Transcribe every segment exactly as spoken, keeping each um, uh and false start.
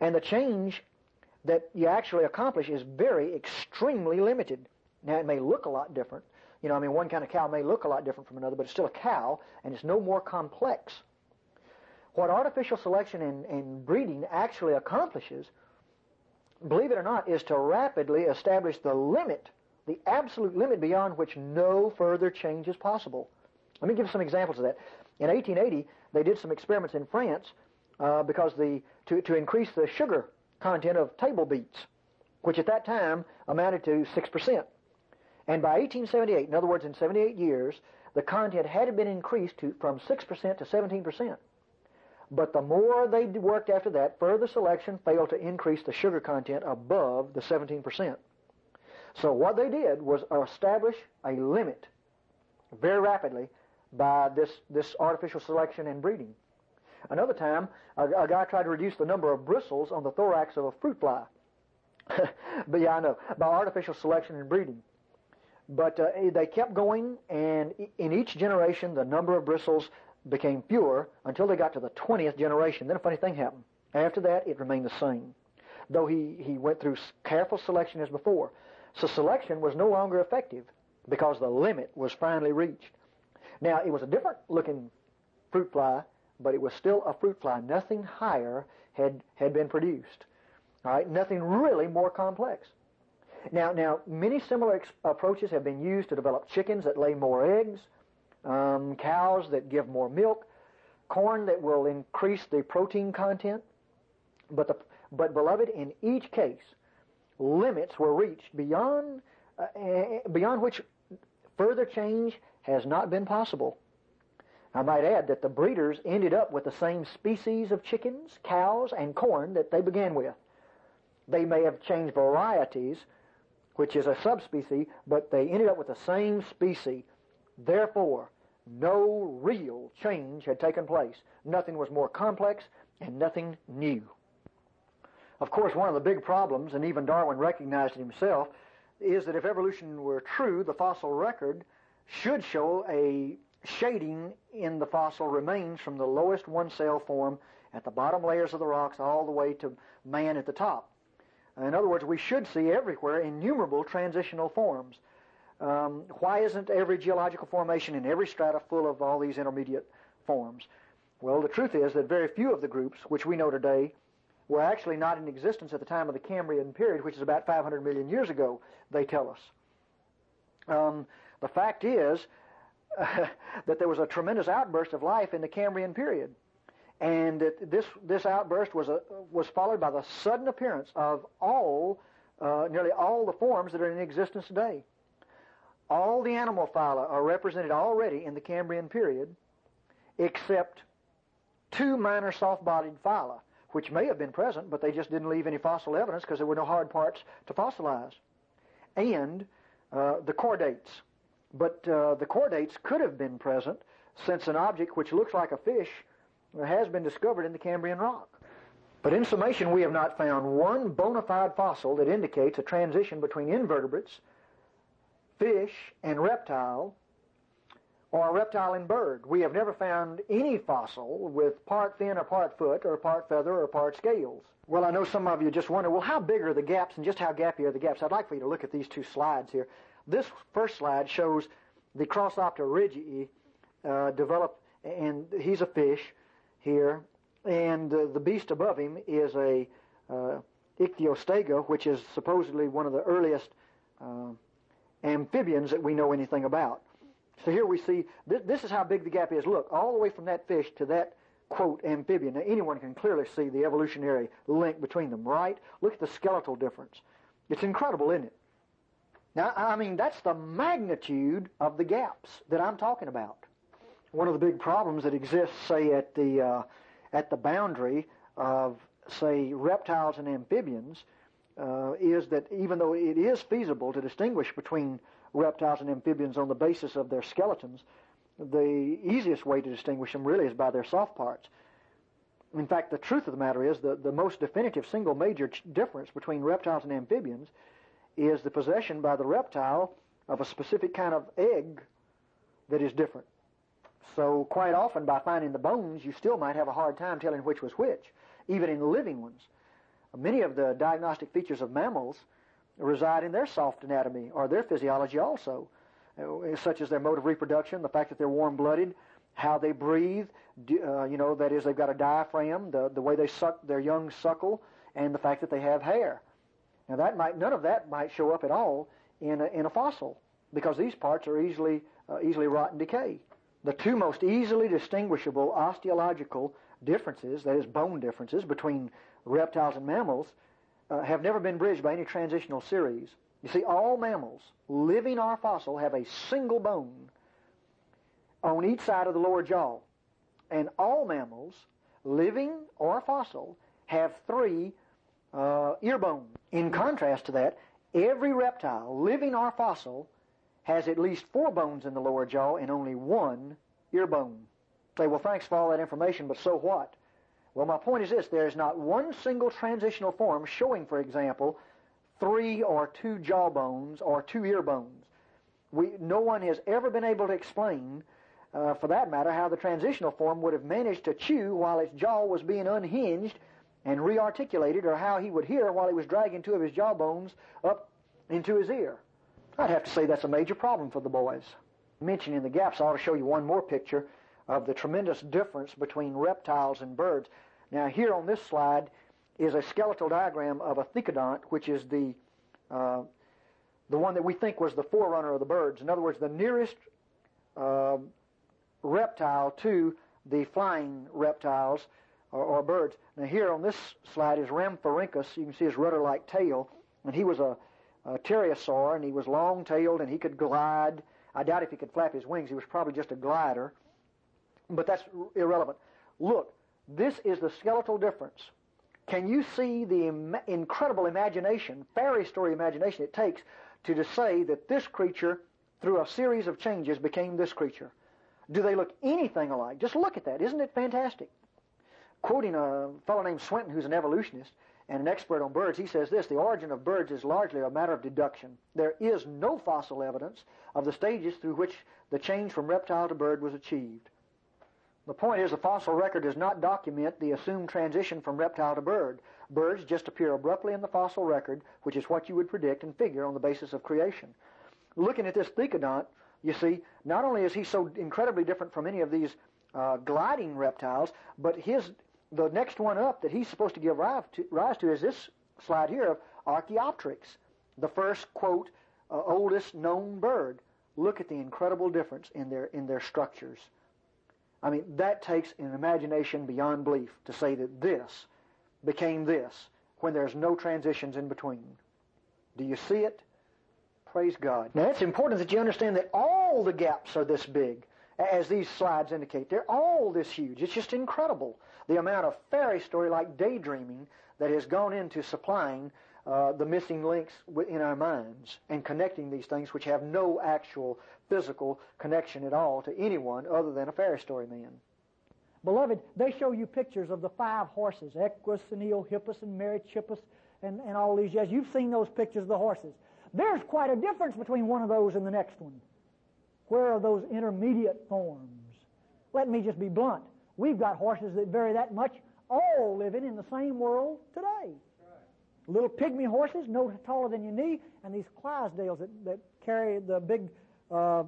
And the change that you actually accomplish is very extremely limited. Now, it may look a lot different. You know, I mean, one kind of cow may look a lot different from another, but it's still a cow, and it's no more complex. What artificial selection and, and breeding actually accomplishes, believe it or not, is to rapidly establish the limit, the absolute limit beyond which no further change is possible. Let me give some examples of that. In eighteen eighty, they did some experiments in France uh, because the to, to increase the sugar content of table beets, which at that time amounted to six percent. And by eighteen seventy-eight, in other words, in seventy-eight years, the content had been increased to, from six percent to seventeen percent. But the more they worked after that, further selection failed to increase the sugar content above the seventeen percent. So what they did was establish a limit very rapidly by this, this artificial selection and breeding. Another time, a, a guy tried to reduce the number of bristles on the thorax of a fruit fly. But yeah, I know, by artificial selection and breeding. But uh, they kept going, and in each generation, the number of bristles became fewer until they got to the twentieth generation. Then a funny thing happened. After that, it remained the same, though he, he went through careful selection as before. So selection was no longer effective because the limit was finally reached. Now, it was a different looking fruit fly, but it was still a fruit fly. Nothing higher had, had been produced. All right, nothing really more complex. Now, now many similar ex- approaches have been used to develop chickens that lay more eggs, um, cows that give more milk, corn that will increase the protein content. But, the, but beloved, in each case, limits were reached beyond, uh, beyond which further change has not been possible. I might add that the breeders ended up with the same species of chickens, cows, and corn that they began with. They may have changed varieties, which is a subspecies, but they ended up with the same species. Therefore, no real change had taken place. Nothing was more complex and nothing new. Of course, one of the big problems, and even Darwin recognized it himself, is that if evolution were true, the fossil record should show a shading in the fossil remains from the lowest one-cell form at the bottom layers of the rocks all the way to man at the top. In other words, we should see everywhere innumerable transitional forms. Um, why isn't every geological formation in every strata full of all these intermediate forms? Well, the truth is that very few of the groups, which we know today, were actually not in existence at the time of the Cambrian period, which is about five hundred million years ago, they tell us. Um, the fact is uh, that there was a tremendous outburst of life in the Cambrian period. And that this this outburst was a, was followed by the sudden appearance of all, uh, nearly all the forms that are in existence today. All the animal phyla are represented already in the Cambrian period, except two minor soft-bodied phyla, which may have been present, but they just didn't leave any fossil evidence because there were no hard parts to fossilize. And uh, the chordates. But uh, the chordates could have been present, since an object which looks like a fish has been discovered in the Cambrian rock. But in summation, we have not found one bona fide fossil that indicates a transition between invertebrates, fish, and reptile, or a reptile and bird. We have never found any fossil with part fin or part foot or part feather or part scales. Well, I know some of you just wonder, well, how big are the gaps and just how gappy are the gaps? I'd like for you to look at these two slides here. This first slide shows the Crossoptera rigii uh, develop, and he's a fish here, and uh, the beast above him is a uh, Ichthyostega, which is supposedly one of the earliest uh, amphibians that we know anything about. So here we see, th- this is how big the gap is. Look, all the way from that fish to that, quote, amphibian. Now, anyone can clearly see the evolutionary link between them, right? Look at the skeletal difference. It's incredible, isn't it? Now, I mean, that's the magnitude of the gaps that I'm talking about. One of the big problems that exists, say, at the uh, at the boundary of, say, reptiles and amphibians, uh, is that even though it is feasible to distinguish between reptiles and amphibians on the basis of their skeletons, the easiest way to distinguish them really is by their soft parts. In fact, the truth of the matter is that the most definitive single major ch- difference between reptiles and amphibians is the possession by the reptile of a specific kind of egg that is different. So quite often by finding the bones, you still might have a hard time telling which was which, even in living ones. Many of the diagnostic features of mammals reside in their soft anatomy or their physiology also, uh, such as their mode of reproduction, the fact that they're warm-blooded, how they breathe, uh, you know, that is, they've got a diaphragm, the, the way they suck their young suckle, and the fact that they have hair. Now, that might none of that might show up at all in a, in a fossil, because these parts are easily uh, easily rot and decay. The two most easily distinguishable osteological differences, that is, bone differences, between reptiles and mammals, uh, have never been bridged by any transitional series. You see, all mammals, living or fossil, have a single bone on each side of the lower jaw. And all mammals, living or fossil, have three uh, ear bones. In contrast to that, every reptile, living or fossil, has at least four bones in the lower jaw and only one ear bone. Say, well, thanks for all that information, but so what? Well, my point is this. There is not one single transitional form showing, for example, three or two jaw bones or two ear bones. We, no one has ever been able to explain, uh, for that matter, how the transitional form would have managed to chew while its jaw was being unhinged and rearticulated, or how he would hear while he was dragging two of his jaw bones up into his ear. I'd have to say that's a major problem for the boys. Mentioning the gaps, I ought to show you one more picture of the tremendous difference between reptiles and birds. Now, here on this slide is a skeletal diagram of a thecodont, which is the uh, the one that we think was the forerunner of the birds. In other words, the nearest uh, reptile to the flying reptiles or, or birds. Now, here on this slide is Rhamphorhynchus. You can see his rudder-like tail, and he was a, a pterosaur, and he was long-tailed, and he could glide. I doubt if he could flap his wings. He was probably just a glider, but that's irrelevant. Look, this is the skeletal difference. Can you see the Im- incredible imagination, fairy story imagination it takes to, to say that this creature, through a series of changes, became this creature? Do they look anything alike? Just look at that. Isn't it fantastic? Quoting a fellow named Swinton, who's an evolutionist and an expert on birds, he says this: the origin of birds is largely a matter of deduction. There is no fossil evidence of the stages through which the change from reptile to bird was achieved. The point is, the fossil record does not document the assumed transition from reptile to bird. Birds just appear abruptly in the fossil record, which is what you would predict and figure on the basis of creation. Looking at this thecodont, you see, not only is he so incredibly different from any of these uh, gliding reptiles, but his the next one up that he's supposed to give rise to, rise to is this slide here of Archaeopteryx, the first, quote, uh, oldest known bird. Look at the incredible difference in their in their structures. I mean, that takes an imagination beyond belief to say that this became this when there's no transitions in between. Do you see it? Praise God. Now, it's important that you understand that all the gaps are this big, as these slides indicate. They're all this huge. It's just incredible, the amount of fairy story-like daydreaming that has gone into supplying uh, the missing links in our minds and connecting these things which have no actual physical connection at all to anyone other than a fairy story man. Beloved, they show you pictures of the five horses, Equus and Eohippus and Merychippus and, and all these. Yes, you've seen those pictures of the horses. There's quite a difference between one of those and the next one. Where are those intermediate forms? Let me just be blunt. We've got horses that vary that much, all living in the same world today. Little pygmy horses, no taller than your knee, and these Clydesdales that, that carry the big uh,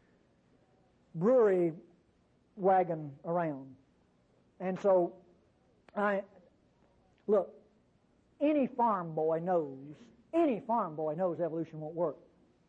brewery wagon around. And so, I look, any farm boy knows, any farm boy knows evolution won't work.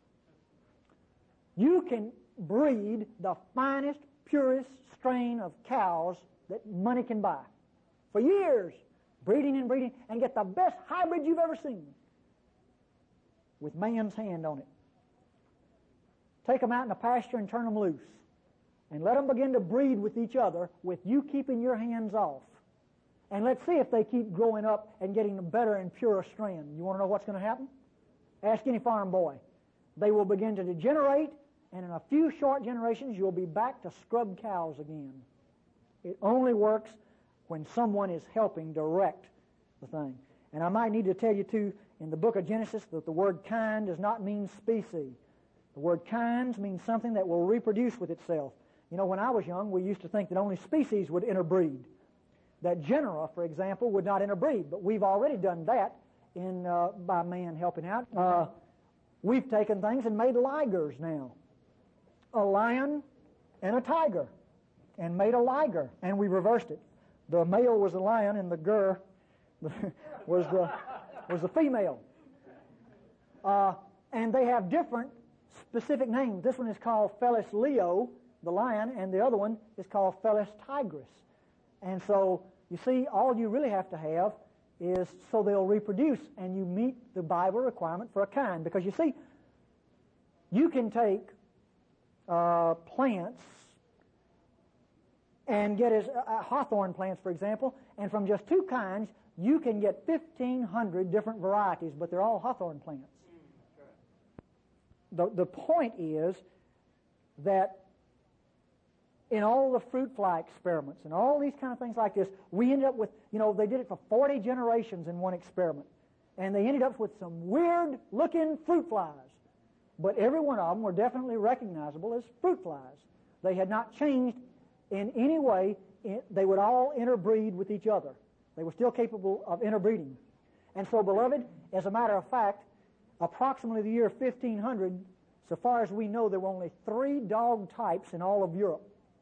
You can breed the finest, purest strain of cows that money can buy for years, breeding and breeding, and get the best hybrid you've ever seen with man's hand on it. Take them out in the pasture and turn them loose and let them begin to breed with each other with you keeping your hands off. And let's see if they keep growing up and getting a better and purer strand. You want to know what's going to happen? Ask any farm boy. They will begin to degenerate, and in a few short generations you'll be back to scrub cows again. It only works when someone is helping direct the thing. And I might need to tell you, too, in the book of Genesis, that the word kind does not mean species. The word kinds means something that will reproduce with itself. You know, when I was young, we used to think that only species would interbreed. that genera, for example, would not interbreed, but we've already done that in uh, by man helping out. Uh, we've taken things and made ligers now, a lion and a tiger, and made a liger, and we reversed it. The male was the lion, and the gur was the was the female. Uh, and they have different specific names. This one is called Felis leo, the lion, and the other one is called Felis tigris. And so, you see, all you really have to have is so they'll reproduce, and you meet the Bible requirement for a kind. Because you see, you can take uh, plants and get as uh, hawthorn plants, for example, and from just two kinds, you can get fifteen hundred different varieties, but they're all hawthorn plants. The, the point is that in all the fruit fly experiments and all these kind of things like this, we ended up with, you know, they did it for forty generations in one experiment. And they ended up with some weird-looking fruit flies. But every one of them were definitely recognizable as fruit flies. They had not changed in any way. They would all interbreed with each other. They were still capable of interbreeding. And so, beloved, as a matter of fact, approximately the year fifteen hundred, so far as we know, there were only three dog types in all of Europe.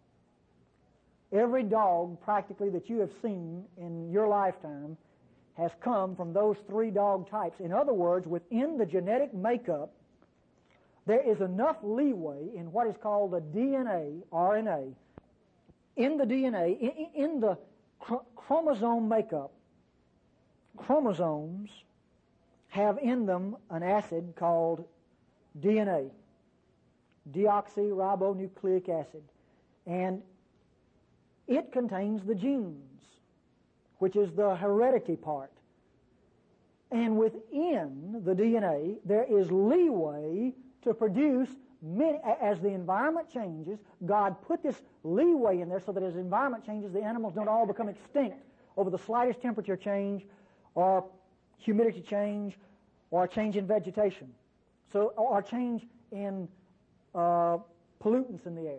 Every dog, practically, that you have seen in your lifetime has come from those three dog types. In other words, within the genetic makeup, there is enough leeway in what is called the D N A, R N A, in the D N A, in, in the chr- chromosome makeup. Chromosomes have in them an acid called D N A, deoxyribonucleic acid, and it contains the genes, which is the heredity part. And within the D N A, there is leeway to produce many. As the environment changes, God put this leeway in there so that as the environment changes, the animals don't all become extinct over the slightest temperature change or humidity change or a change in vegetation, so or a change in uh, pollutants in the air.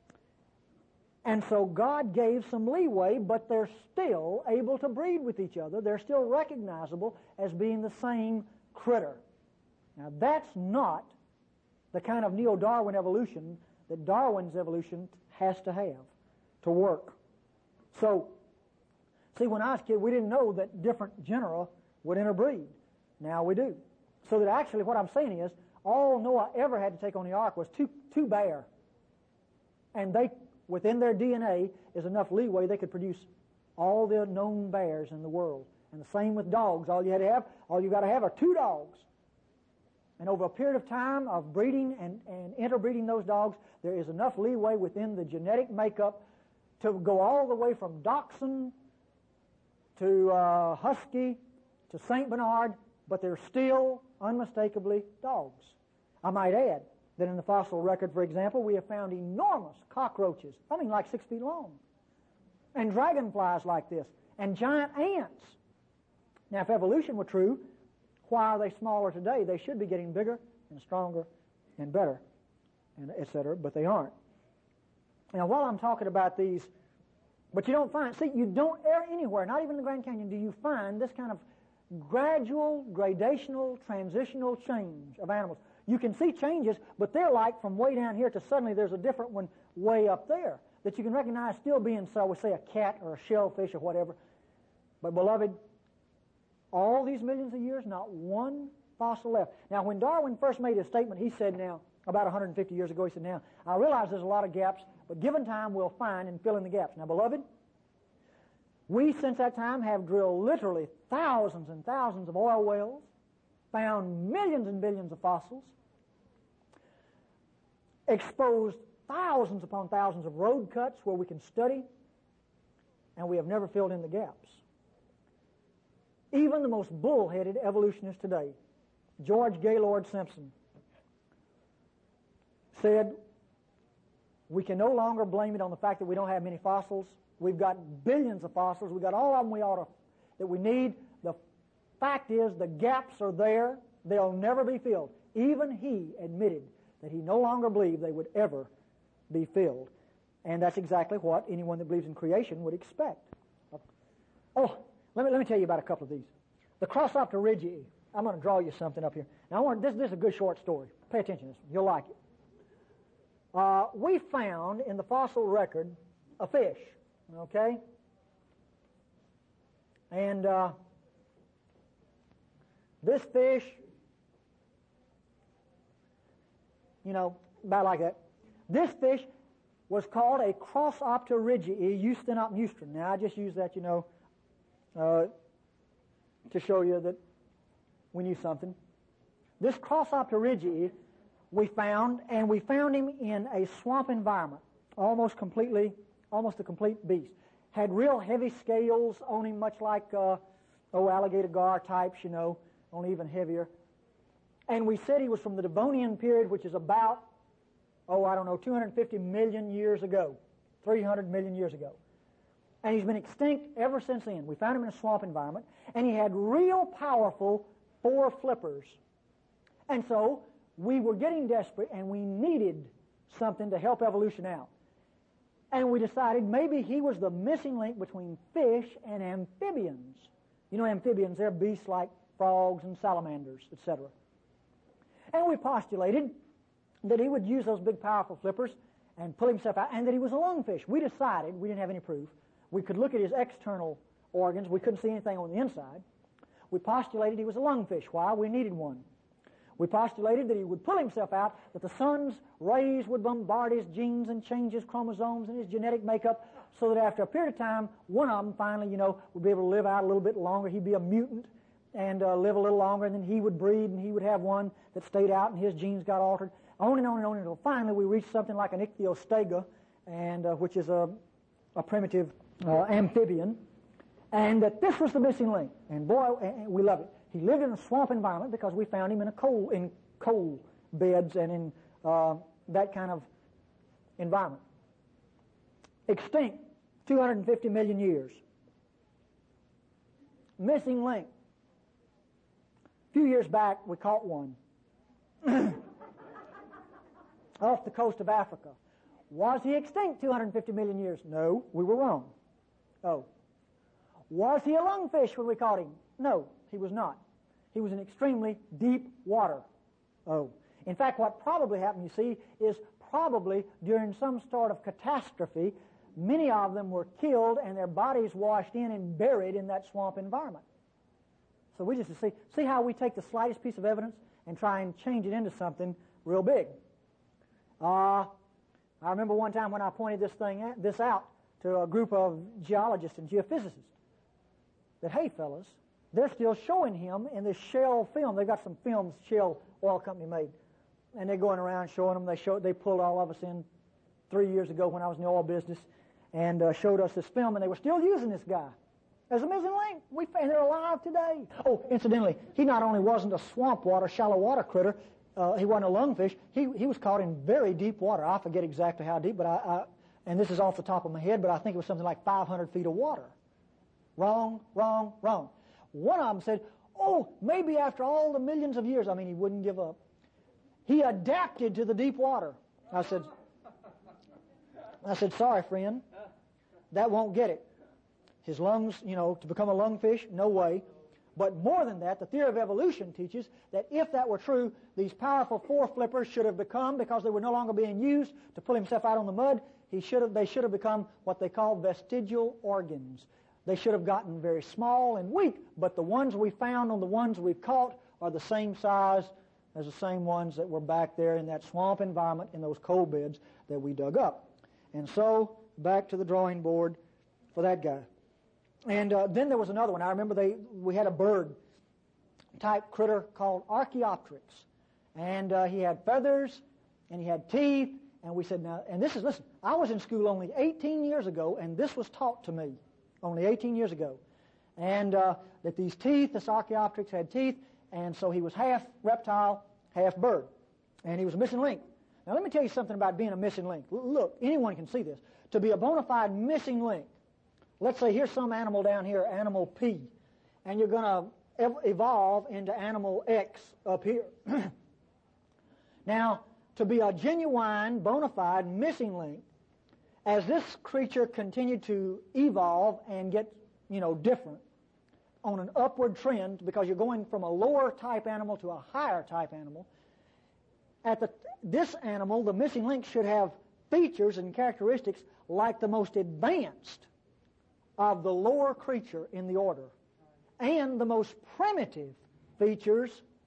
And so God gave some leeway, but they're still able to breed with each other. They're still recognizable as being the same critter. Now that's not the kind of neo-Darwin evolution that Darwin's evolution has to have to work. So, see, when I was a kid, we didn't know that different genera would interbreed. Now we do. So that actually what I'm saying is, all Noah ever had to take on the ark was two, two bear. And they, within their D N A, is enough leeway they could produce all the known bears in the world. And the same with dogs. All you had to have, all you got to have are two dogs. And over a period of time of breeding and, and interbreeding those dogs, there is enough leeway within the genetic makeup to go all the way from Dachshund to uh, Husky to Saint Bernard, but they're still unmistakably dogs. I might add that in the fossil record, for example, we have found enormous cockroaches, I mean like six feet long, and dragonflies like this, and giant ants. Now, if evolution were true, why are they smaller today? They should be getting bigger and stronger and better, and et cetera, but they aren't. Now, while I'm talking about these, but you don't find, see, you don't anywhere, not even in the Grand Canyon, do you find this kind of gradual, gradational, transitional change of animals. You can see changes, but they're like from way down here to suddenly there's a different one way up there that you can recognize still being, so I would say, a cat or a shellfish or whatever. But, beloved, all these millions of years, not one fossil left. Now, when Darwin first made his statement, he said now, about one hundred fifty years ago, he said, now, I realize there's a lot of gaps, but given time, we'll find and fill in the gaps. Now, beloved, we, since that time, have drilled literally thousands and thousands of oil wells, found millions and billions of fossils, exposed thousands upon thousands of road cuts where we can study, and we have never filled in the gaps. Even the most bullheaded evolutionists today, George Gaylord Simpson, said we can no longer blame it on the fact that we don't have many fossils. We've got billions of fossils. We've got all of them we ought to, that we need. The fact is the gaps are there. They'll never be filled. Even he admitted that he no longer believed they would ever be filled. And that's exactly what anyone that believes in creation would expect. Oh, let me, let me tell you about a couple of these. The Crossopterygiae. I'm going to draw you something up here. Now, I want, this, this is a good short story. Pay attention to this one. You'll like it. Uh, we found in the fossil record a fish, okay? And uh, this fish, you know, about like that. This fish was called a Crossopterygiae eusthenopmustron. Now, I just use that, you know, uh, to show you that we knew something. This Crossopterygiae we found, and we found him in a swamp environment, almost completely, almost a complete beast. Had real heavy scales on him, much like, uh, oh, alligator gar types, you know, only even heavier. And we said he was from the Devonian period, which is about, oh, I don't know, two hundred fifty million years ago, three hundred million years ago. And he's been extinct ever since then. We found him in a swamp environment, and he had real powerful four flippers. And so we were getting desperate, and we needed something to help evolution out. And we decided maybe he was the missing link between fish and amphibians. You know, amphibians, they're beasts like frogs and salamanders, et cetera. And we postulated that he would use those big, powerful flippers and pull himself out, and that he was a lungfish. We decided, we didn't have any proof, we could look at his external organs. We couldn't see anything on the inside. We postulated he was a lungfish. Why? We needed one. We postulated that he would pull himself out, that the sun's rays would bombard his genes and change his chromosomes and his genetic makeup, so that after a period of time, one of them finally, you know, would be able to live out a little bit longer. He'd be a mutant and uh, live a little longer, and then he would breed, and he would have one that stayed out, and his genes got altered. On and on and on until finally we reached something like an ichthyostega, and uh, which is a, a primitive uh, amphibian, and that this was the missing link. And boy, and we love it. He lived in a swamp environment because we found him in a coal in coal beds and in uh, that kind of environment. Extinct, two hundred fifty million years. Missing link. A few years back, we caught one off the coast of Africa. Was he extinct two hundred fifty million years? No, we were wrong. Oh. Was he a lungfish when we caught him? No, he was not. He was in extremely deep water. Oh. In fact, what probably happened, you see, is probably during some sort of catastrophe, many of them were killed and their bodies washed in and buried in that swamp environment. So we just see, see how we take the slightest piece of evidence and try and change it into something real big. Uh, I remember one time when I pointed this thing at, this out to a group of geologists and geophysicists, that, hey, fellas, they're still showing him in this Shell film. They've got some films Shell Oil Company made, and they're going around showing them. They showed, they pulled all of us in three years ago when I was in the oil business, and uh, showed us this film, and they were still using this guy as a missing link. We, and they're alive today. Oh, incidentally, he not only wasn't a swamp water, shallow water critter, uh, he wasn't a lungfish, he, he was caught in very deep water. I forget exactly how deep, but I, I, and this is off the top of my head, but I think it was something like five hundred feet of water. Wrong, wrong, wrong. One of them said, oh, maybe after all the millions of years, I mean, he wouldn't give up. He adapted to the deep water. I said, I said, sorry, friend, that won't get it. His lungs, you know, to become a lungfish, no way. But more than that, the theory of evolution teaches that if that were true, these powerful four flippers should have become, because they were no longer being used to pull himself out on the mud, he should have, they should have become what they call vestigial organs. They should have gotten very small and weak, but the ones we found on the ones we've caught are the same size as the same ones that were back there in that swamp environment in those coal beds that we dug up. And so, back to the drawing board for that guy. And uh, then there was another one. I remember they we had a bird type critter called Archaeopteryx. And uh, he had feathers, and he had teeth, and we said, now, and this is, listen, I was in school only eighteen years ago, and this was taught to me only eighteen years ago. And uh, that these teeth, this Archaeopteryx had teeth, and so he was half reptile, half bird. And he was a missing link. Now let me tell you something about being a missing link. L- look, anyone can see this. To be a bona fide missing link, let's say here's some animal down here, animal P, and you're going to ev- evolve into animal X up here. Now, to be a genuine, bona fide missing link, as this creature continued to evolve and get, you know, different on an upward trend because you're going from a lower type animal to a higher type animal. At the, this animal, the missing link should have features and characteristics like the most advanced of the lower creature in the order and the most primitive features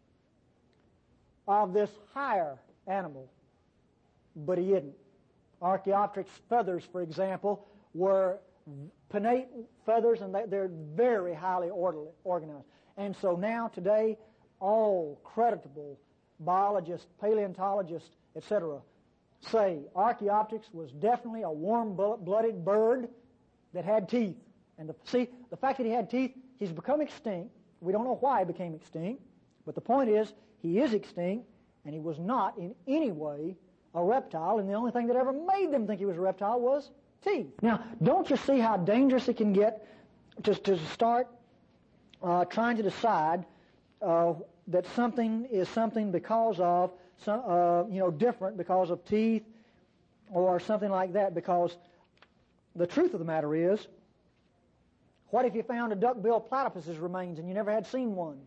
of this higher animal. But he isn't. Archaeopteryx feathers, for example, were pinnate feathers, and they're very highly orderly, organized. And so now, today, all creditable biologists, paleontologists, et cetera, say Archaeopteryx was definitely a warm-blooded bird that had teeth. And the, see, the fact that he had teeth, he's become extinct. We don't know why he became extinct, but the point is, he is extinct, and he was not in any way a reptile, and the only thing that ever made them think he was a reptile was teeth. Now, don't you see how dangerous it can get to, to start uh, trying to decide uh, that something is something because of, some, uh, you know, different because of teeth or something like that, because the truth of the matter is, what if you found a duck-billed platypus's remains and you never had seen one?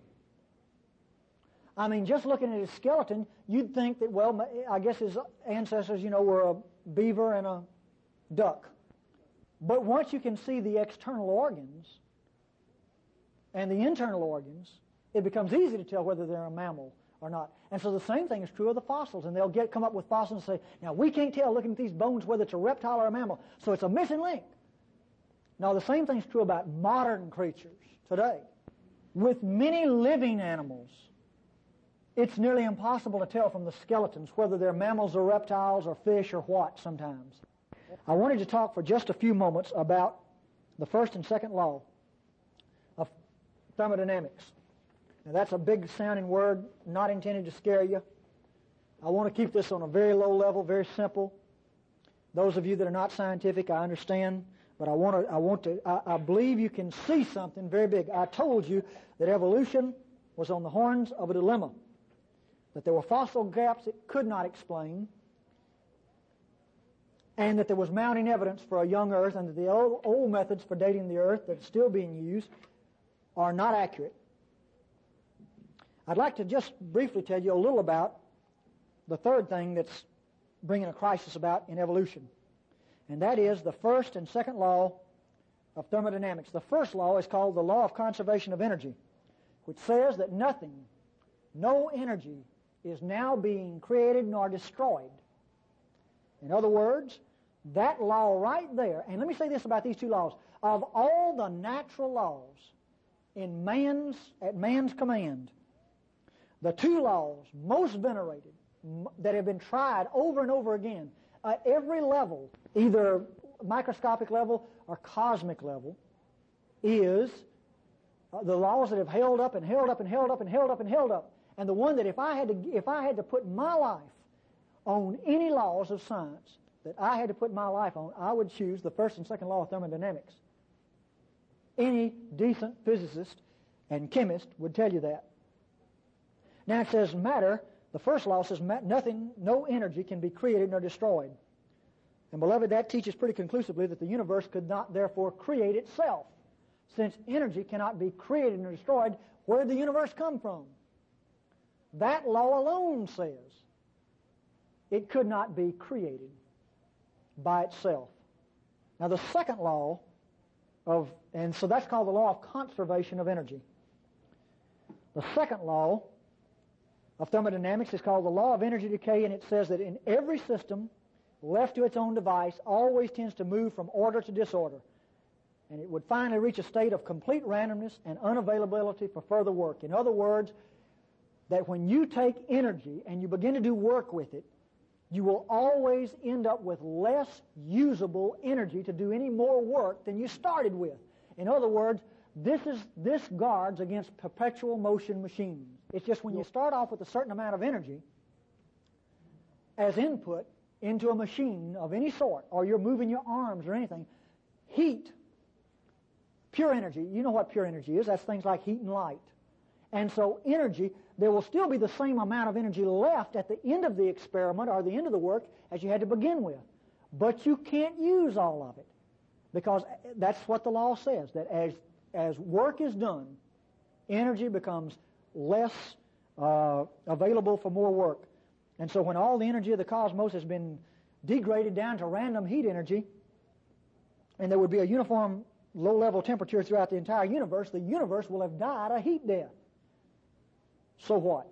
I mean, just looking at his skeleton, you'd think that, well, I guess his ancestors, you know, were a beaver and a duck. But once you can see the external organs and the internal organs, it becomes easy to tell whether they're a mammal or not. And so the same thing is true of the fossils. And they'll get come up with fossils and say, now, we can't tell looking at these bones whether it's a reptile or a mammal, so it's a missing link. Now, the same thing's true about modern creatures today. With many living animals, it's nearly impossible to tell from the skeletons whether they're mammals or reptiles or fish or what sometimes. I wanted to talk for just a few moments about the first and second law of thermodynamics. Now, that's a big sounding word, not intended to scare you. I want to keep this on a very low level, very simple. Those of you that are not scientific, I understand, but I want to, I want to, I, I believe you can see something very big. I told you that evolution was on the horns of a dilemma, that there were fossil gaps it could not explain, and that there was mounting evidence for a young Earth, and that the old, old methods for dating the Earth that are still being used are not accurate. I'd like to just briefly tell you a little about the third thing that's bringing a crisis about in evolution, and that is the first and second law of thermodynamics. The first law is called the law of conservation of energy, which says that nothing, no energy, is now being created nor destroyed. In other words, that law right there, and let me say this about these two laws, of all the natural laws in man's, at man's command, the two laws most venerated, that have been tried over and over again at every level, either microscopic level or cosmic level, is the laws that have held up and held up and held up and held up and held up. And the one that if I had to, if I had to put my life on any laws of science that I had to put my life on, I would choose the first and second law of thermodynamics. Any decent physicist and chemist would tell you that. Now it says matter, the first law says nothing, no energy can be created nor destroyed. And beloved, that teaches pretty conclusively that the universe could not therefore create itself. Since energy cannot be created nor destroyed, where did the universe come from? That law alone says it could not be created by itself. Now the second law of, and so that's called the law of conservation of energy. The second law of thermodynamics is called the law of energy decay, and it says that in every system left to its own device always tends to move from order to disorder, and it would finally reach a state of complete randomness and unavailability for further work. In other words, that when you take energy and you begin to do work with it, you will always end up with less usable energy to do any more work than you started with. In other words, this is this guards against perpetual motion machines. It's just when you start off with a certain amount of energy as input into a machine of any sort, or you're moving your arms or anything, heat, pure energy, you know what pure energy is, that's things like heat and light. And so energy, there will still be the same amount of energy left at the end of the experiment or the end of the work as you had to begin with. But you can't use all of it, because that's what the law says, that as as work is done, energy becomes less uh, available for more work. And so when all the energy of the cosmos has been degraded down to random heat energy, and there would be a uniform low-level temperature throughout the entire universe, the universe will have died a heat death. So what?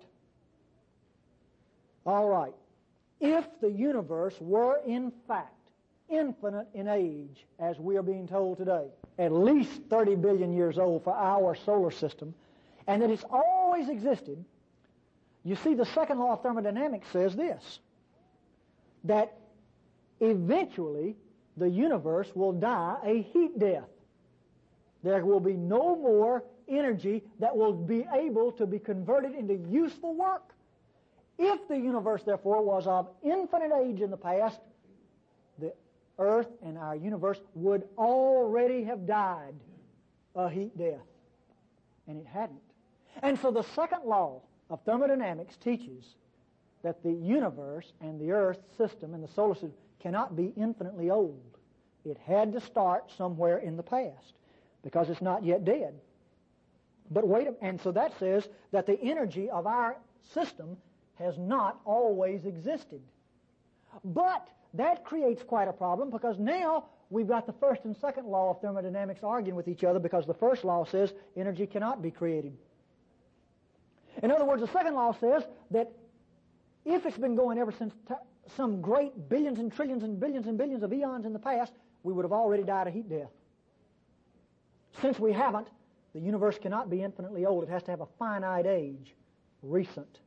All right. If the universe were in fact infinite in age, as we are being told today, at least thirty billion years old for our solar system, and that it's always existed, you see the second law of thermodynamics says this, that eventually the universe will die a heat death. There will be no more energy that will be able to be converted into useful work. If the universe, therefore, was of infinite age in the past, the earth and our universe would already have died a heat death. And it hadn't. And so the second law of thermodynamics teaches that the universe and the earth system and the solar system cannot be infinitely old. It had to start somewhere in the past because it's not yet dead. But wait a and so that says that the energy of our system has not always existed. But that creates quite a problem because now we've got the first and second law of thermodynamics arguing with each other because the first law says energy cannot be created. In other words, the second law says that if it's been going ever since t- some great billions and trillions and billions and billions of eons in the past, we would have already died a heat death. Since we haven't, the universe cannot be infinitely old. It has to have a finite age, recent.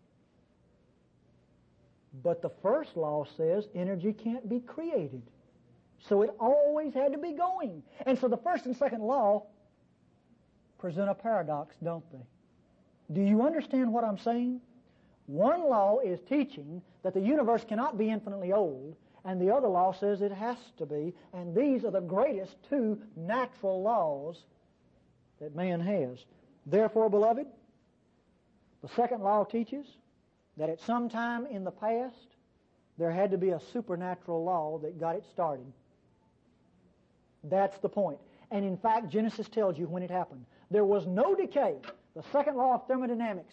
But the first law says energy can't be created. So it always had to be going. And so the first and second law present a paradox, don't they? Do you understand what I'm saying? One law is teaching that the universe cannot be infinitely old, and the other law says it has to be, and these are the greatest two natural laws that man has. Therefore, beloved, the second law teaches that at some time in the past, there had to be a supernatural law that got it started. That's the point. And in fact, Genesis tells you when it happened. There was no decay. The second law of thermodynamics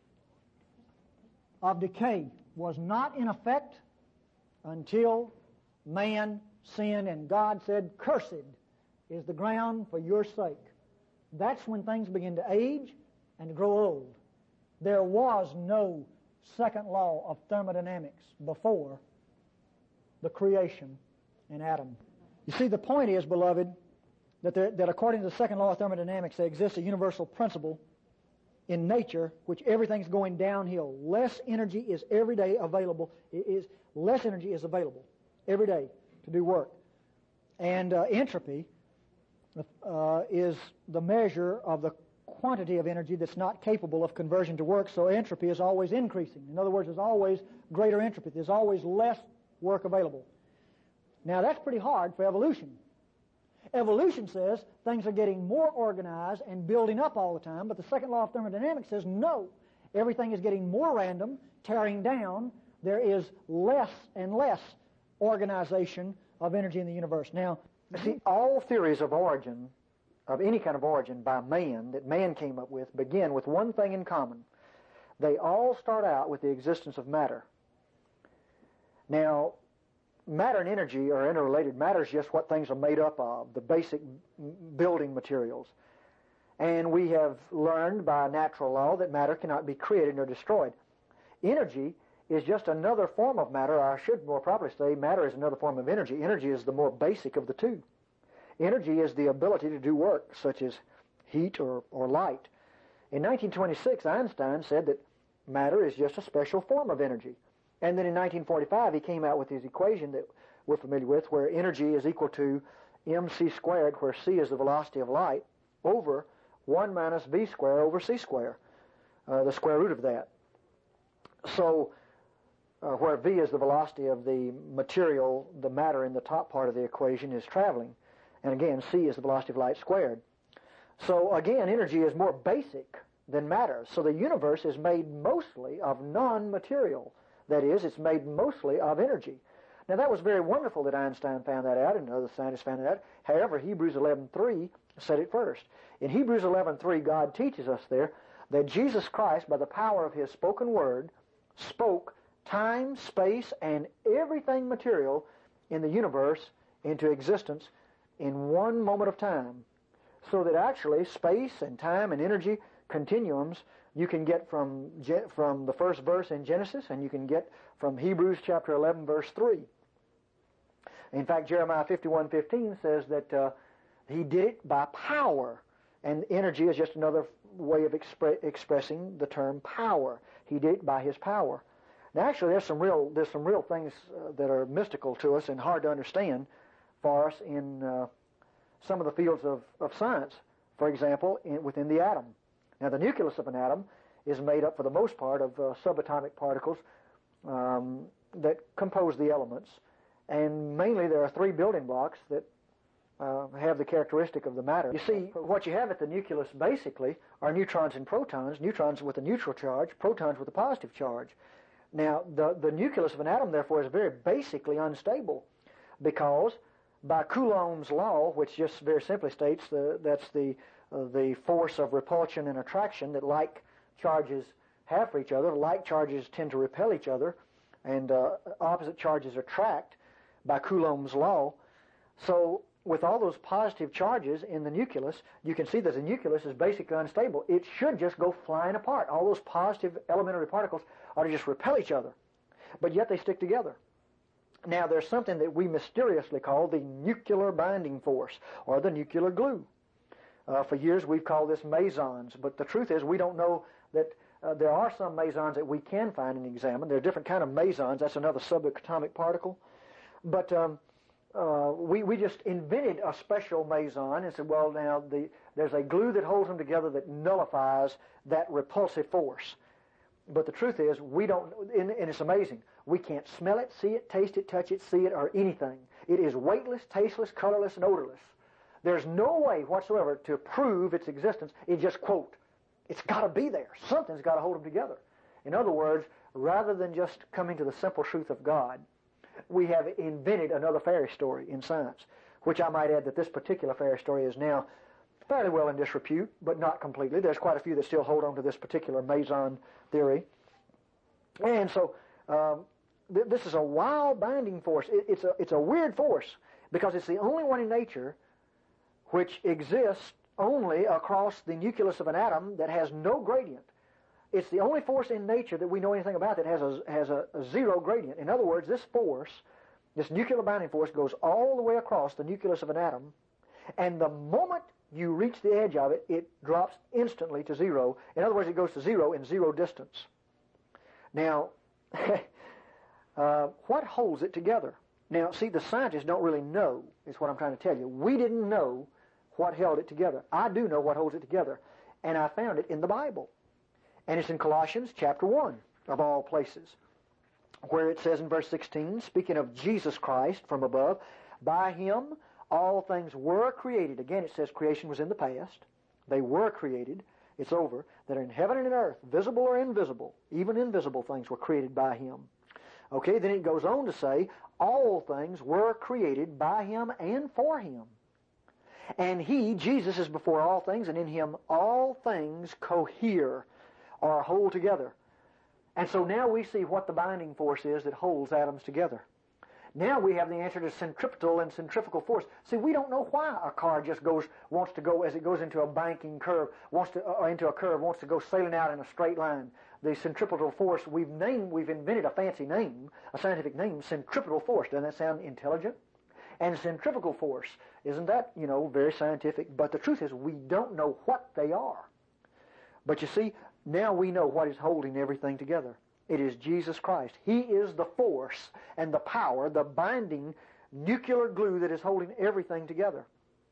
of decay was not in effect until man sinned and God said, "Cursed is the ground for your sake." That's when things begin to age and to grow old. There was no second law of thermodynamics before the creation in Adam. You see, the point is, beloved, that, there, that according to the second law of thermodynamics, there exists a universal principle in nature which everything's going downhill. Less energy is every day available. It is less energy is available every day to do work. And uh, entropy uh, is the measure of the quantity of energy that's not capable of conversion to work, so entropy is always increasing. In other words, there's always greater entropy. There's always less work available. Now, that's pretty hard for evolution. Evolution says things are getting more organized and building up all the time, but the second law of thermodynamics says no. Everything is getting more random, tearing down. There is less and less organization of energy in the universe. Now, see, all theories of origin, of any kind of origin by man, that man came up with, begin with one thing in common. They all start out with the existence of matter. Now, matter and energy are interrelated. Matter is just what things are made up of, the basic building materials. And we have learned by natural law that matter cannot be created nor destroyed. Energy is just another form of matter, or I should more properly say matter is another form of energy. Energy is the more basic of the two. Energy is the ability to do work, such as heat or, or light. In nineteen twenty-six, Einstein said that matter is just a special form of energy. And then in nineteen forty-five, he came out with his equation that we're familiar with, where energy is equal to mc squared, where c is the velocity of light, over one minus v squared over c squared, uh, the square root of that. So, uh, where v is the velocity of the material, the matter in the top part of the equation is traveling. And again, c is the velocity of light squared. So again, energy is more basic than matter. So the universe is made mostly of non-material. That is, it's made mostly of energy. Now, that was very wonderful that Einstein found that out and other scientists found that out. However, Hebrews eleven three said it first. In Hebrews eleven three, God teaches us there that Jesus Christ, by the power of His spoken word, spoke time, space, and everything material in the universe into existence in one moment of time. So that actually space and time and energy continuums you can get from from the first verse in Genesis, and you can get from Hebrews chapter eleven verse three. In fact, Jeremiah fifty-one fifteen says that uh, He did it by power, and energy is just another way of expre- expressing the term power. He did it by His power. Now, actually, there's some real there's some real things uh, that are mystical to us and hard to understand for us in uh, some of the fields of, of science. For example, in, within the atom. Now, the nucleus of an atom is made up for the most part of uh, subatomic particles um, that compose the elements, and mainly there are three building blocks that uh, have the characteristic of the matter. You see, what you have at the nucleus basically are neutrons and protons, neutrons with a neutral charge, protons with a positive charge. Now, the, the nucleus of an atom, therefore, is very basically unstable because by Coulomb's law, which just very simply states the, that's the, uh, the force of repulsion and attraction that like charges have for each other, like charges tend to repel each other, and uh, opposite charges attract by Coulomb's law. So with all those positive charges in the nucleus, you can see that the nucleus is basically unstable. It should just go flying apart. All those positive elementary particles ought to just repel each other, but yet they stick together. Now, there's something that we mysteriously call the nuclear binding force, or the nuclear glue. Uh, for years, we've called this mesons, but the truth is we don't know that uh, there are some mesons that we can find and examine. There are different kind of mesons. That's another subatomic particle. But um, uh, we, we just invented a special meson and said, well, now the, there's a glue that holds them together that nullifies that repulsive force. But the truth is, we don't, and, and it's amazing, we can't smell it, see it, taste it, touch it, see it, or anything. It is weightless, tasteless, colorless, and odorless. There's no way whatsoever to prove its existence. It just, quote, it's got to be there. Something's got to hold them together. In other words, rather than just coming to the simple truth of God, we have invented another fairy story in science, which I might add that this particular fairy story is now fairly well in disrepute, but not completely. There's quite a few that still hold on to this particular meson theory. And so um, th- this is a wild binding force. It, it's, a, it's a weird force because it's the only one in nature which exists only across the nucleus of an atom that has no gradient. It's the only force in nature that we know anything about that has a, has a, a zero gradient. In other words, this force, this nuclear binding force, goes all the way across the nucleus of an atom, and the moment you reach the edge of it, it drops instantly to zero. In other words, it goes to zero in zero distance. Now, uh, what holds it together? Now, see, the scientists don't really know, is what I'm trying to tell you. We didn't know what held it together. I do know what holds it together, and I found it in the Bible. And it's in Colossians chapter one, of all places, where it says in verse sixteen, speaking of Jesus Christ from above, by Him all things were created. Again, it says creation was in the past. They were created. It's over. That are in heaven and in earth, visible or invisible, even invisible things were created by Him. Okay, then it goes on to say, all things were created by Him and for Him. And He, Jesus, is before all things, and in Him all things cohere, or hold together. And so now we see what the binding force is that holds atoms together. Now we have the answer to centripetal and centrifugal force. See, we don't know why a car just goes, wants to go, as it goes into a banking curve, wants to, uh, into a curve, wants to go sailing out in a straight line. The centripetal force, we've named, we've invented a fancy name, a scientific name, centripetal force. Doesn't that sound intelligent? And centrifugal force, isn't that, you know, very scientific? But the truth is, we don't know what they are. But you see, now we know what is holding everything together. It is Jesus Christ. He is the force and the power, the binding nuclear glue that is holding everything together.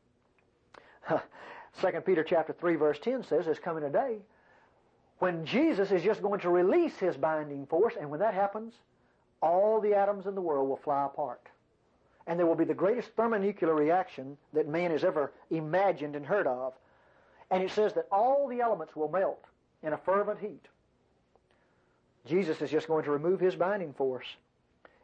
Second Peter chapter three verse ten says there's coming a day when Jesus is just going to release His binding force, and when that happens, all the atoms in the world will fly apart. And there will be the greatest thermonuclear reaction that man has ever imagined and heard of. And it says that all the elements will melt in a fervent heat. Jesus is just going to remove His binding force.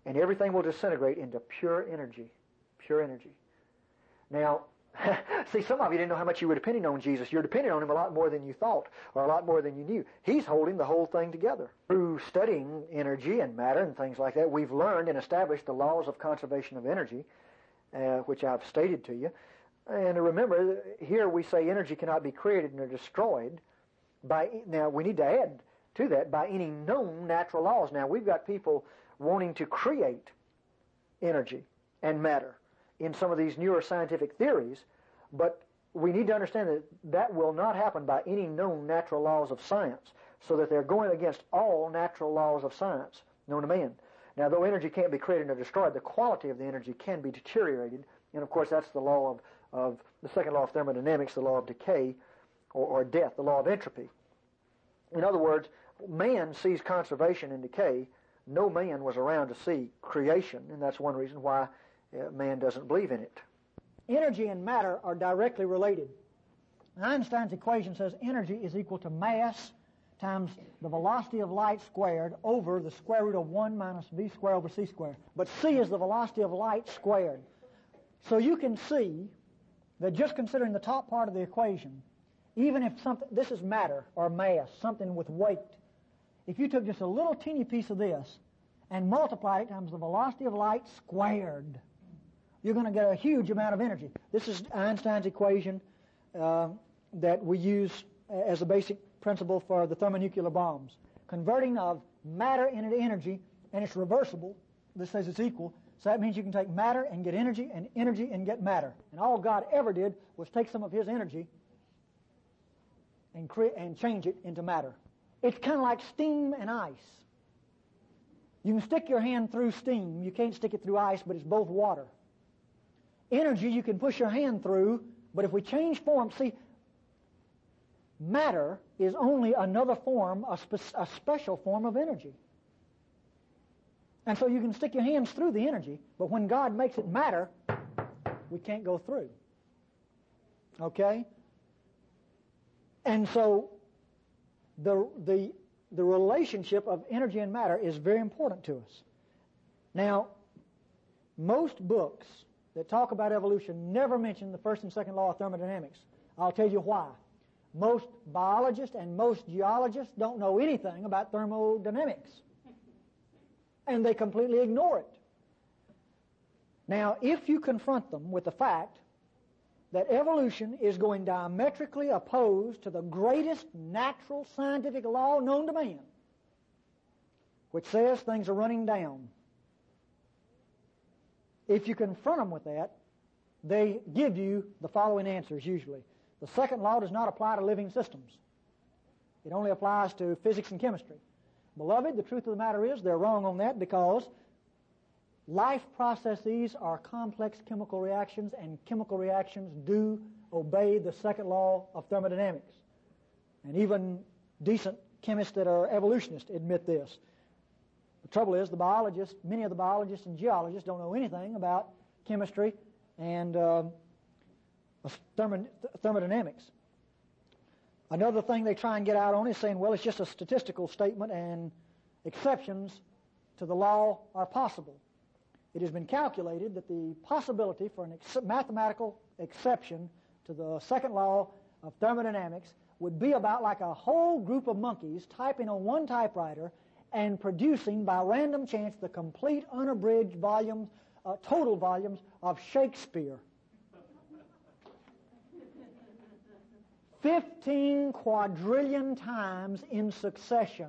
and everything will disintegrate into pure energy. Pure energy. Now, see, some of you didn't know how much you were depending on Jesus. You're depending on Him a lot more than you thought, or a lot more than you knew. He's holding the whole thing together. Through studying energy and matter and things like that, we've learned and established the laws of conservation of energy, uh, which I've stated to you. And remember, here we say energy cannot be created nor destroyed by, now we need to add to that, by any known natural laws. Now, we've got people wanting to create energy and matter in some of these newer scientific theories, but we need to understand that that will not happen by any known natural laws of science, so that they're going against all natural laws of science known to man. Now, though energy can't be created or destroyed, the quality of the energy can be deteriorated, and of course that's the law of, of the second law of thermodynamics, the law of decay or, or death, the law of entropy. In other words, man sees conservation and decay. No man was around to see creation, and that's one reason why uh, man doesn't believe in it. Energy and matter are directly related. Einstein's equation says energy is equal to mass times the velocity of light squared over the square root of one minus v squared over c squared. But c is the velocity of light squared. So you can see that just considering the top part of the equation, even if something, this is matter or mass, something with weight, if you took just a little teeny piece of this and multiplied it times the velocity of light squared, you're going to get a huge amount of energy. This is Einstein's equation uh, that we use as a basic principle for the thermonuclear bombs. Converting of matter into energy, and it's reversible. This says it's equal. So that means you can take matter and get energy, and energy and get matter. And all God ever did was take some of His energy and create and change it into matter. It's kind of like steam and ice. You can stick your hand through steam. You can't stick it through ice, but it's both water. Energy you can push your hand through, but if we change form, see, matter is only another form, a, spe- a special form of energy. And so you can stick your hands through the energy, but when God makes it matter, we can't go through. Okay? And so the, the, the relationship of energy and matter is very important to us. Now, most books that talk about evolution never mention the first and second law of thermodynamics. I'll tell you why. Most biologists and most geologists don't know anything about thermodynamics. And they completely ignore it. Now, if you confront them with the fact that evolution is going diametrically opposed to the greatest natural scientific law known to man, which says things are running down, if you confront them with that, they give you the following answers usually. The second law does not apply to living systems. It only applies to physics and chemistry. Beloved, the truth of the matter is they're wrong on that, because life processes are complex chemical reactions, and chemical reactions do obey the second law of thermodynamics. And even decent chemists that are evolutionists admit this. The trouble is the biologists, many of the biologists and geologists don't know anything about chemistry and uh, thermodynamics. Another thing they try and get out on is saying, well, it's just a statistical statement and exceptions to the law are possible. It has been calculated that the possibility for an ex- mathematical exception to the second law of thermodynamics would be about like a whole group of monkeys typing on one typewriter and producing by random chance the complete unabridged volumes, uh, total volumes of Shakespeare. Fifteen quadrillion times in succession.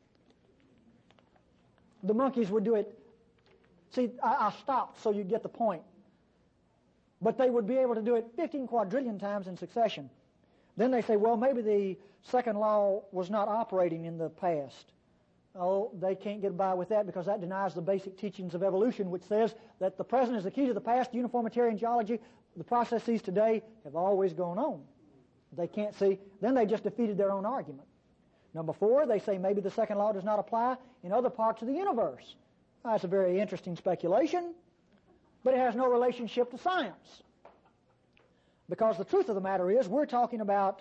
The monkeys would do it. See, I, I stopped so you get the point. But they would be able to do it fifteen quadrillion times in succession. Then they say, well, maybe the second law was not operating in the past. Oh, they can't get by with that because that denies the basic teachings of evolution, which says that the present is the key to the past. Uniformitarian geology, the processes today have always gone on. They can't see. Then they just defeated their own argument. Number four, they say maybe the second law does not apply in other parts of the universe. That's a very interesting speculation, but it has no relationship to science. Because the truth of the matter is we're talking about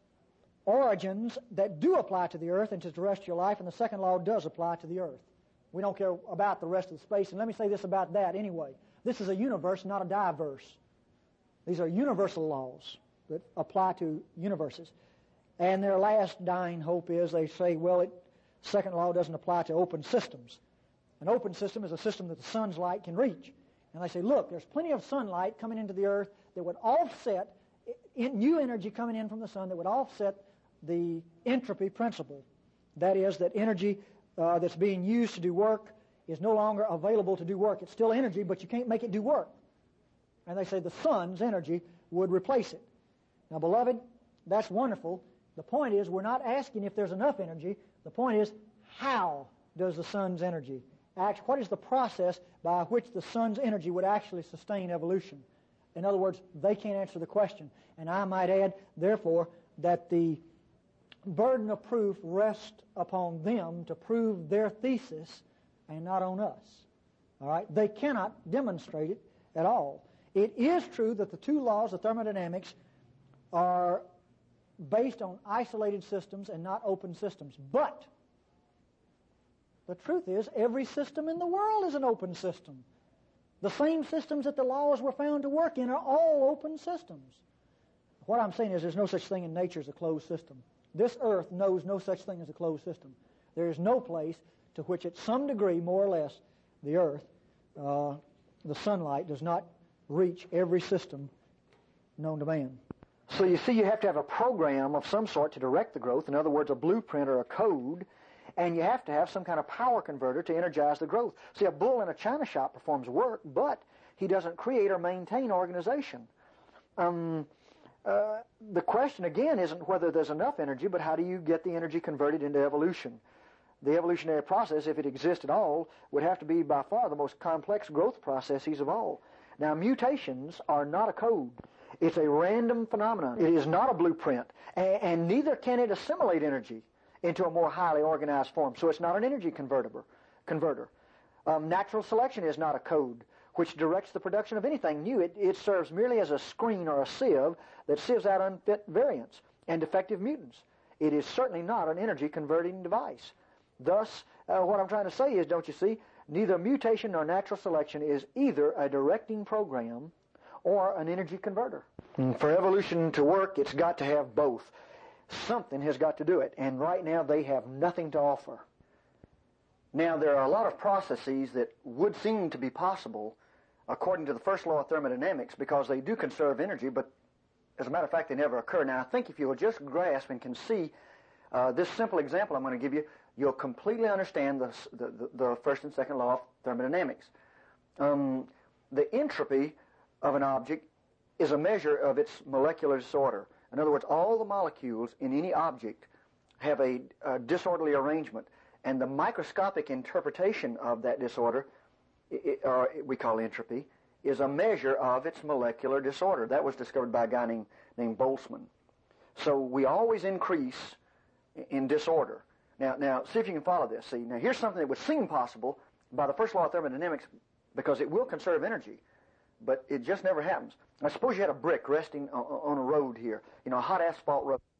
origins that do apply to the earth and to terrestrial life, and the second law does apply to the earth. We don't care about the rest of the space. And let me say this about that anyway. This is a universe, not a diverse. These are universal laws that apply to universes. And their last dying hope is they say, well, it, second law doesn't apply to open systems. An open system is a system that the sun's light can reach. And they say, look, there's plenty of sunlight coming into the earth that would offset in new energy coming in from the sun that would offset the entropy principle. That is, that energy uh, that's being used to do work is no longer available to do work. It's still energy, but you can't make it do work. And they say the sun's energy would replace it. Now, beloved, that's wonderful. The point is, we're not asking if there's enough energy. The point is, how does the sun's energy act? What is the process by which the sun's energy would actually sustain evolution? In other words, they can't answer the question. And I might add, therefore, that the burden of proof rests upon them to prove their thesis and not on us. All right? They cannot demonstrate it at all. It is true that the two laws of thermodynamics are based on isolated systems and not open systems. But the truth is, every system in the world is an open system. The same systems that the laws were found to work in are all open systems. What I'm saying is there's no such thing in nature as a closed system. This earth knows no such thing as a closed system. There is no place to which at some degree, more or less, the earth, uh, the sunlight, does not reach every system known to man. So you see, you have to have a program of some sort to direct the growth. In other words, a blueprint or a code. And you have to have some kind of power converter to energize the growth. See, a bull in a china shop performs work, but he doesn't create or maintain organization. Um, uh, the question, again, isn't whether there's enough energy, but how do you get the energy converted into evolution? The evolutionary process, if it exists at all, would have to be by far the most complex growth processes of all. Now, mutations are not a code. It's a random phenomenon. It is not a blueprint, and, and neither can it assimilate energy into a more highly organized form. So it's not an energy converter. converter. Um, natural selection is not a code which directs the production of anything new. It, it serves merely as a screen or a sieve that sieves out unfit variants and defective mutants. It is certainly not an energy converting device. Thus, uh, what I'm trying to say is, don't you see, neither mutation nor natural selection is either a directing program or an energy converter. And for evolution to work, it's got to have both. Something has got to do it, and right now they have nothing to offer. Now, there are a lot of processes that would seem to be possible according to the first law of thermodynamics because they do conserve energy, but as a matter of fact, they never occur. Now, I think if you will just grasp and can see uh, this simple example I'm going to give you, you'll completely understand the, the, the first and second law of thermodynamics. Um, the entropy of an object is a measure of its molecular disorder. In other words, all the molecules in any object have a, a disorderly arrangement, and the microscopic interpretation of that disorder, it, or we call entropy, is a measure of its molecular disorder. That was discovered by a guy named, named Boltzmann. So we always increase in disorder. Now, now, see if you can follow this. See, now here's something that would seem possible by the first law of thermodynamics because it will conserve energy, but it just never happens. Now, suppose you had a brick resting on, on a road here, you know, a hot asphalt road.